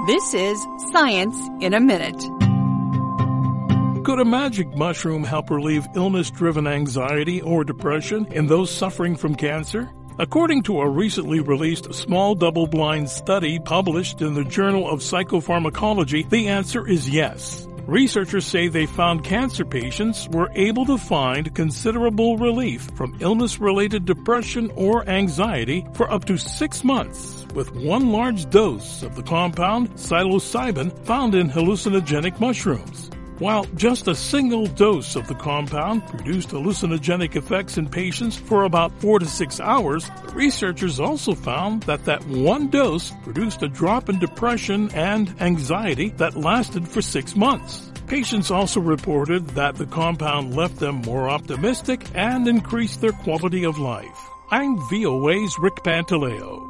This is Science in a Minute. Could a magic mushroom help relieve illness-driven anxiety or depression in those suffering from cancer? According to a recently released small double-blind study published in the Journal of Psychopharmacology, the answer is yes. Researchers say they found cancer patients were able to find considerable relief from illness-related depression or anxiety for up to 6 months with one large dose of the compound psilocybin found in hallucinogenic mushrooms. While just a single dose of the compound produced hallucinogenic effects in patients for about 4 to 6 hours, the researchers also found that one dose produced a drop in depression and anxiety that lasted for 6 months. Patients also reported that the compound left them more optimistic and increased their quality of life. I'm VOA's Rick Pantaleo.